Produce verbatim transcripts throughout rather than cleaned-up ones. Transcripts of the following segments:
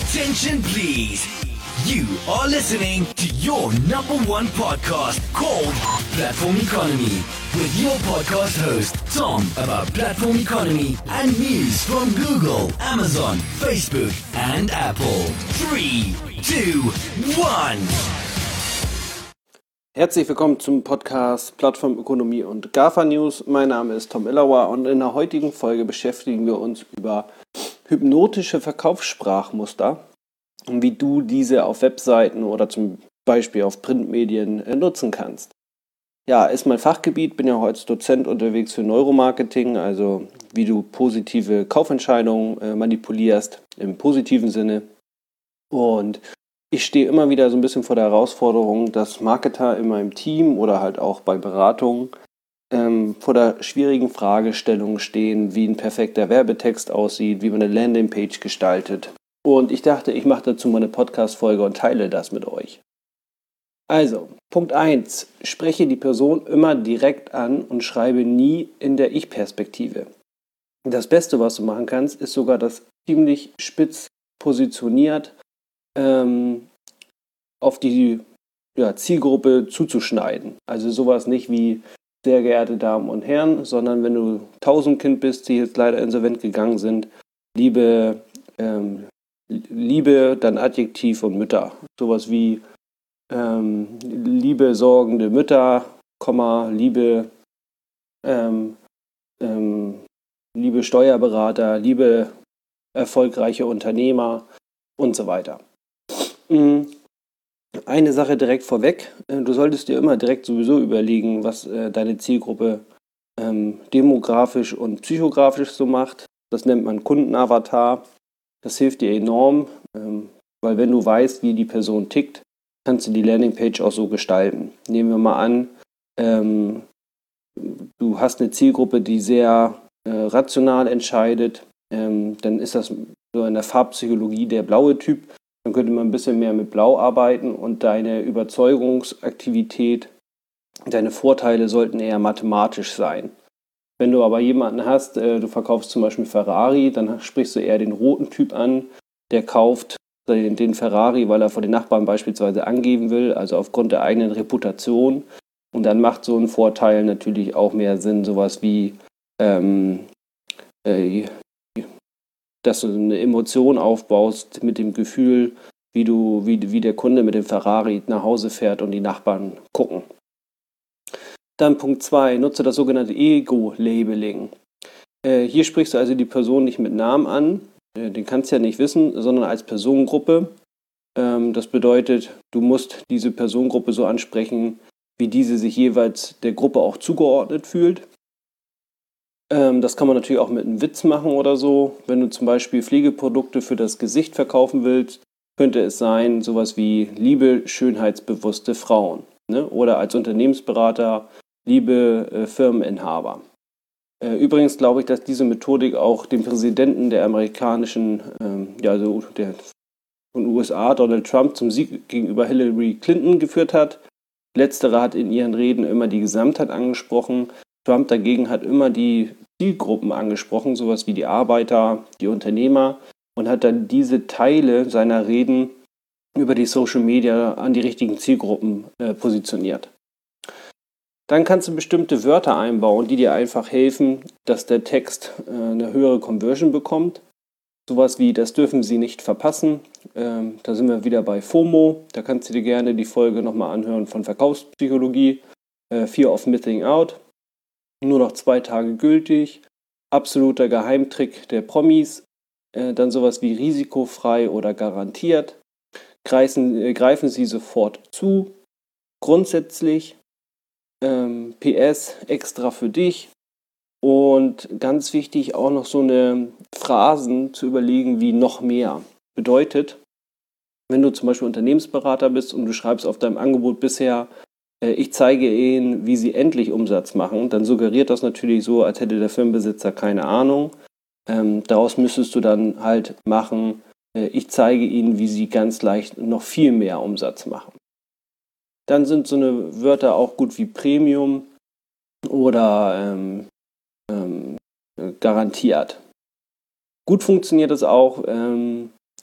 Attention please. You are listening to your number one podcast called Platform Economy with your podcast host Tom about platform economy and news from Google, Amazon, Facebook and Apple. Three, two, one. Herzlich willkommen zum Podcast Plattformökonomie und GAFA News. Mein Name ist Tom Illauer und in der heutigen Folge beschäftigen wir uns über hypnotische Verkaufssprachmuster und wie du diese auf Webseiten oder zum Beispiel auf Printmedien nutzen kannst. Ja, ist mein Fachgebiet, bin ja heute als Dozent unterwegs für Neuromarketing, also wie du positive Kaufentscheidungen äh, manipulierst im positiven Sinne. Und ich stehe immer wieder so ein bisschen vor der Herausforderung, dass Marketer in meinem Team oder halt auch bei Beratungen ähm, vor der schwierigen Fragestellung stehen, wie ein perfekter Werbetext aussieht, wie man eine Landingpage gestaltet. Und ich dachte, ich mache dazu mal eine Podcast-Folge und teile das mit euch. Also, Punkt eins. Spreche die Person immer direkt an und schreibe nie in der Ich-Perspektive. Das Beste, was du machen kannst, ist sogar das ziemlich spitz positioniert ähm, auf die ja, Zielgruppe zuzuschneiden. Also sowas nicht wie sehr geehrte Damen und Herren, sondern wenn du Tausendkind bist, die jetzt leider insolvent gegangen sind, liebe, ähm, Liebe, dann Adjektiv und Mütter. Sowas wie ähm, liebe sorgende Mütter, Komma, liebe, ähm, ähm, liebe Steuerberater, liebe erfolgreiche Unternehmer und so weiter. Eine Sache direkt vorweg, du solltest dir immer direkt sowieso überlegen, was äh, deine Zielgruppe ähm, demografisch und psychografisch so macht. Das nennt man Kundenavatar. Das hilft dir enorm, ähm, weil wenn du weißt, wie die Person tickt, kannst du die Landingpage auch so gestalten. Nehmen wir mal an, ähm, du hast eine Zielgruppe, die sehr äh, rational entscheidet, ähm, dann ist das so in der Farbpsychologie der blaue Typ. Dann könnte man ein bisschen mehr mit Blau arbeiten und deine Überzeugungsaktivität, deine Vorteile sollten eher mathematisch sein. Wenn du aber jemanden hast, äh, du verkaufst zum Beispiel Ferrari, dann sprichst du eher den roten Typ an, der kauft den, den Ferrari, weil er vor den Nachbarn beispielsweise angeben will, also aufgrund der eigenen Reputation. Und dann macht so ein Vorteil natürlich auch mehr Sinn, sowas wie ähm, äh, dass du eine Emotion aufbaust mit dem Gefühl, wie du, wie, wie der Kunde mit dem Ferrari nach Hause fährt und die Nachbarn gucken. Dann Punkt zwei, nutze das sogenannte Ego-Labeling. Äh, hier sprichst du also die Person nicht mit Namen an, äh, den kannst du ja nicht wissen, sondern als Personengruppe. Ähm, das bedeutet, du musst diese Personengruppe so ansprechen, wie diese sich jeweils der Gruppe auch zugeordnet fühlt. Das kann man natürlich auch mit einem Witz machen oder so. Wenn du zum Beispiel Pflegeprodukte für das Gesicht verkaufen willst, könnte es sein, sowas wie liebe schönheitsbewusste Frauen. Ne? Oder als Unternehmensberater liebe äh, Firmeninhaber. Äh, übrigens glaube ich, dass diese Methodik auch dem Präsidenten der amerikanischen, ähm, ja also der von U S A, Donald Trump, zum Sieg gegenüber Hillary Clinton geführt hat. Letztere hat in ihren Reden immer die Gesamtheit angesprochen. Trump dagegen hat immer die Zielgruppen angesprochen, sowas wie die Arbeiter, die Unternehmer, und hat dann diese Teile seiner Reden über die Social Media an die richtigen Zielgruppen äh, positioniert. Dann kannst du bestimmte Wörter einbauen, die dir einfach helfen, dass der Text äh, eine höhere Conversion bekommt. Sowas wie, das dürfen Sie nicht verpassen. Ähm, da sind wir wieder bei FOMO. Da kannst du dir gerne die Folge nochmal anhören von Verkaufspsychologie. Äh, Fear of Missing Out. Nur noch zwei Tage gültig, absoluter Geheimtrick der Promis, äh, dann sowas wie risikofrei oder garantiert, greifen, äh, greifen Sie sofort zu, grundsätzlich, ähm, P S extra für dich und ganz wichtig auch noch so eine Phrasen zu überlegen wie noch mehr. Bedeutet, wenn du zum Beispiel Unternehmensberater bist und du schreibst auf deinem Angebot bisher, ich zeige Ihnen, wie Sie endlich Umsatz machen, dann suggeriert das natürlich so, als hätte der Firmenbesitzer keine Ahnung. Ähm, daraus müsstest du dann halt machen, äh, ich zeige Ihnen, wie Sie ganz leicht noch viel mehr Umsatz machen. Dann sind so eine Wörter auch gut wie Premium oder ähm, ähm, garantiert. Gut funktioniert es auch, ähm,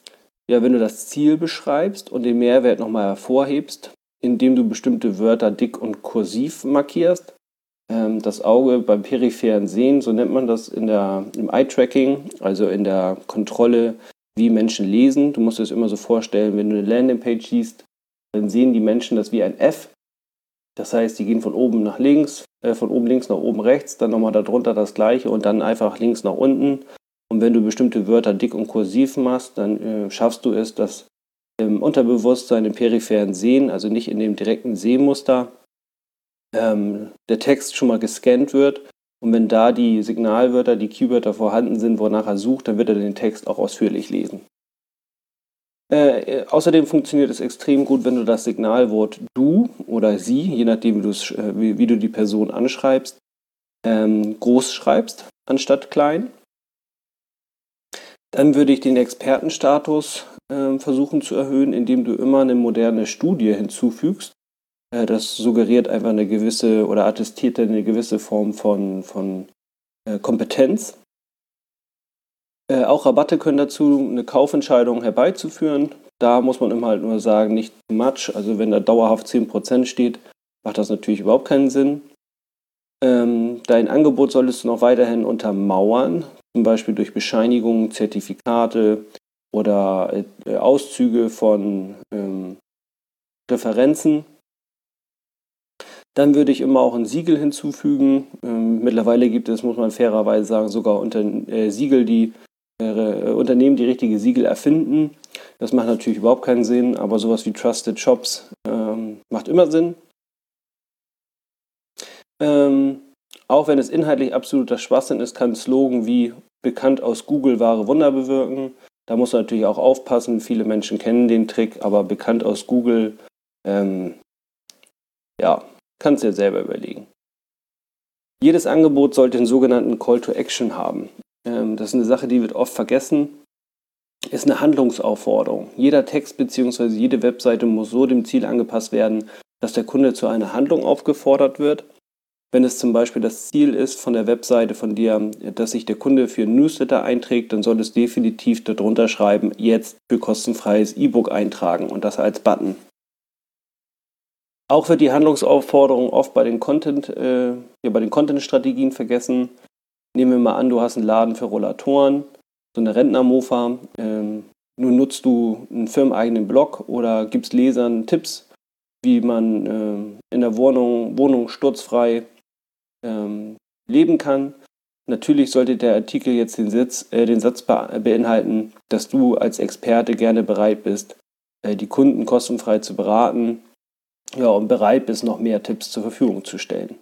Ja, wenn du das Ziel beschreibst und den Mehrwert nochmal hervorhebst, indem du bestimmte Wörter dick und kursiv markierst. Ähm, das Auge beim peripheren Sehen, so nennt man das in der, im Eye-Tracking, also in der Kontrolle, wie Menschen lesen. Du musst dir das immer so vorstellen, wenn du eine Landingpage siehst, dann sehen die Menschen das wie ein F. Das heißt, die gehen von oben nach links, äh, von oben links nach oben rechts, dann nochmal darunter das gleiche und dann einfach links nach unten. Und wenn du bestimmte Wörter dick und kursiv machst, dann äh, schaffst du es, dass im Unterbewusstsein, im peripheren Sehen, also nicht in dem direkten Sehmuster, ähm, der Text schon mal gescannt wird. Und wenn da die Signalwörter, die Keywörter vorhanden sind, wonach er sucht, dann wird er den Text auch ausführlich lesen. Äh, außerdem funktioniert es extrem gut, wenn du das Signalwort du oder sie, je nachdem wie, äh, wie, wie du die Person anschreibst, ähm, groß schreibst, anstatt klein. Dann würde ich den Expertenstatus äh, versuchen zu erhöhen, indem du immer eine moderne Studie hinzufügst. Äh, das suggeriert einfach eine gewisse oder attestiert eine gewisse Form von, von äh, Kompetenz. Äh, auch Rabatte können dazu, eine Kaufentscheidung herbeizuführen. Da muss man immer halt nur sagen, nicht too much. Also wenn da dauerhaft zehn Prozent steht, macht das natürlich überhaupt keinen Sinn. Ähm, dein Angebot solltest du noch weiterhin untermauern, zum Beispiel durch Bescheinigungen, Zertifikate oder äh, Auszüge von ähm, Referenzen. Dann würde ich immer auch ein Siegel hinzufügen. Ähm, mittlerweile gibt es, muss man fairerweise sagen, sogar unter, äh, Siegel, die äh, Unternehmen, die richtige Siegel erfinden. Das macht natürlich überhaupt keinen Sinn, aber sowas wie Trusted Shops ähm, macht immer Sinn. Ähm, auch wenn es inhaltlich absoluter Schwachsinn ist, kann ein Slogan wie bekannt aus Google wahre Wunder bewirken. Da muss man natürlich auch aufpassen. Viele Menschen kennen den Trick, aber bekannt aus Google, ähm, ja, kannst du dir selber überlegen. Jedes Angebot sollte einen sogenannten Call to Action haben. Ähm, das ist eine Sache, die wird oft vergessen. Ist eine Handlungsaufforderung. Jeder Text bzw. jede Webseite muss so dem Ziel angepasst werden, dass der Kunde zu einer Handlung aufgefordert wird. Wenn es zum Beispiel das Ziel ist von der Webseite von dir, dass sich der Kunde für ein Newsletter einträgt, dann soll es definitiv darunter schreiben, jetzt für kostenfreies E-Book eintragen und das als Button. Auch wird die Handlungsaufforderung oft bei den Content, äh, ja, bei den Content-Strategien vergessen. Nehmen wir mal an, du hast einen Laden für Rollatoren, so eine Rentnermofa. Ähm, nun nutzt du einen firmeneigenen Blog oder gibst Lesern Tipps, wie man äh, in der Wohnung, Wohnung sturzfrei ähm, leben kann. Natürlich sollte der Artikel jetzt den, Sitz, äh, den Satz be- beinhalten, dass du als Experte gerne bereit bist, äh, die Kunden kostenfrei zu beraten, ja, und bereit bist, noch mehr Tipps zur Verfügung zu stellen.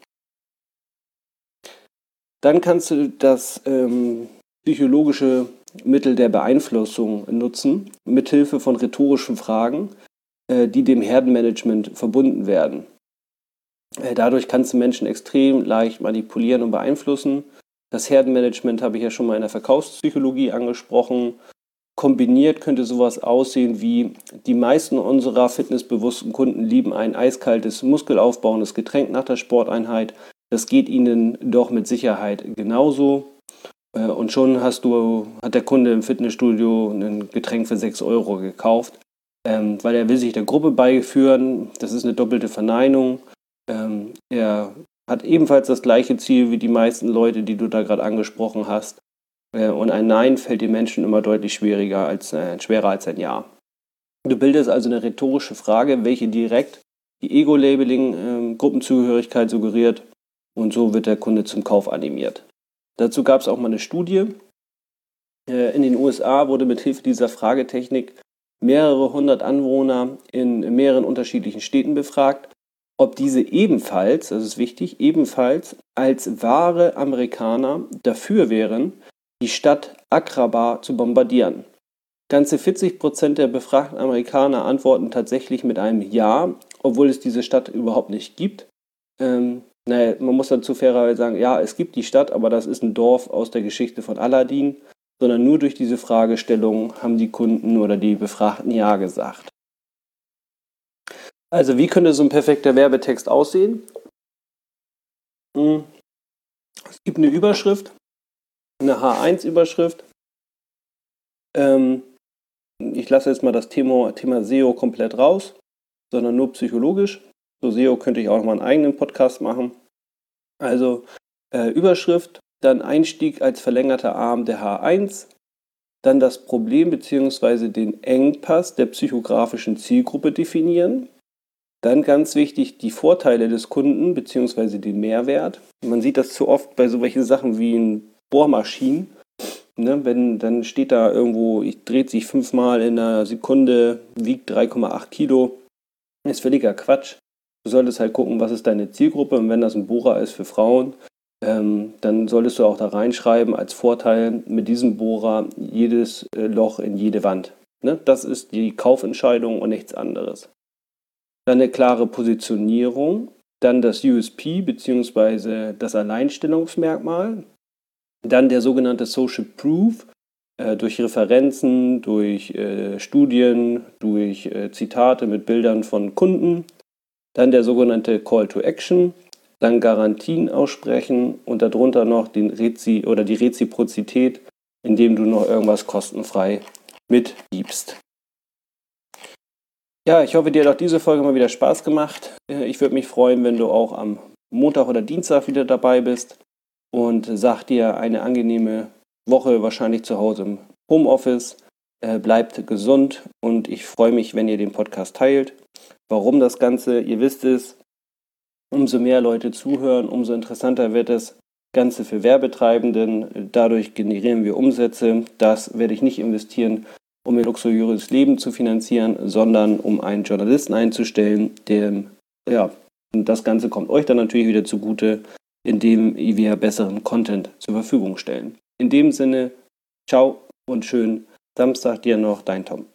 Dann kannst du das ähm, psychologische Mittel der Beeinflussung nutzen, mithilfe von rhetorischen Fragen, äh, die dem Herdenmanagement verbunden werden. Äh, dadurch kannst du Menschen extrem leicht manipulieren und beeinflussen. Das Herdenmanagement habe ich ja schon mal in der Verkaufspsychologie angesprochen. Kombiniert könnte sowas aussehen wie: Die meisten unserer fitnessbewussten Kunden lieben ein eiskaltes, muskelaufbauendes Getränk nach der Sporteinheit. Das geht ihnen doch mit Sicherheit genauso. Und schon hast du, hat der Kunde im Fitnessstudio ein Getränk für sechs Euro gekauft, ähm, weil er will sich der Gruppe beiführen. Das ist eine doppelte Verneinung. Ähm, er hat ebenfalls das gleiche Ziel wie die meisten Leute, die du da gerade angesprochen hast. Und ein Nein fällt den Menschen immer deutlich schwieriger als, äh, schwerer als ein Ja. Du bildest also eine rhetorische Frage, welche direkt die Ego-Labeling, äh, Gruppenzugehörigkeit suggeriert, und so wird der Kunde zum Kauf animiert. Dazu gab es auch mal eine Studie. Äh, in den U S A wurde mithilfe dieser Fragetechnik mehrere hundert Anwohner in mehreren unterschiedlichen Städten befragt, ob diese ebenfalls, das ist wichtig, ebenfalls als wahre Amerikaner dafür wären, die Stadt Aqraba zu bombardieren. Ganze vierzig Prozent der befragten Amerikaner antworten tatsächlich mit einem Ja, obwohl es diese Stadt überhaupt nicht gibt. Ähm, naja, man muss dazu fairerweise sagen, ja, es gibt die Stadt, aber das ist ein Dorf aus der Geschichte von Aladdin, sondern nur durch diese Fragestellung haben die Kunden oder die Befragten Ja gesagt. Also wie könnte so ein perfekter Werbetext aussehen? Es gibt eine Überschrift, eine H eins Überschrift, ähm, ich lasse jetzt mal das Thema, Thema S E O komplett raus, sondern nur psychologisch. So S E O könnte ich auch noch mal einen eigenen Podcast machen. Also äh, Überschrift, dann Einstieg als verlängerter Arm der H eins, dann das Problem bzw. den Engpass der psychografischen Zielgruppe definieren. Dann ganz wichtig, die Vorteile des Kunden bzw. den Mehrwert. Man sieht das zu oft bei so welchen Sachen wie in Bohrmaschinen. Ne, wenn, dann steht da irgendwo, ich dreht sich fünfmal in einer Sekunde, wiegt drei Komma acht Kilo. Ist völliger Quatsch. Du solltest halt gucken, was ist deine Zielgruppe. Und wenn das ein Bohrer ist für Frauen, ähm, dann solltest du auch da reinschreiben als Vorteil mit diesem Bohrer jedes äh, Loch in jede Wand. Ne, das ist die Kaufentscheidung und nichts anderes. Dann eine klare Positionierung, dann das U S P bzw. das Alleinstellungsmerkmal, dann der sogenannte Social Proof äh, durch Referenzen, durch äh, Studien, durch äh, Zitate mit Bildern von Kunden, dann der sogenannte Call to Action, dann Garantien aussprechen und darunter noch den Rezi- oder die Reziprozität, indem du noch irgendwas kostenfrei mitgibst. Ja, ich hoffe, dir hat auch diese Folge mal wieder Spaß gemacht. Ich würde mich freuen, wenn du auch am Montag oder Dienstag wieder dabei bist und sag dir eine angenehme Woche wahrscheinlich zu Hause im Homeoffice. Äh, bleibt gesund und ich freue mich, wenn ihr den Podcast teilt. Warum das Ganze? Ihr wisst es, umso mehr Leute zuhören, umso interessanter wird das Ganze für Werbetreibenden. Dadurch generieren wir Umsätze. Das werde ich nicht investieren, um ihr luxuriöses Leben zu finanzieren, sondern um einen Journalisten einzustellen, der, ja, und das Ganze kommt euch dann natürlich wieder zugute, indem wir besseren Content zur Verfügung stellen. In dem Sinne, ciao und schönen Samstag dir noch, dein Tom.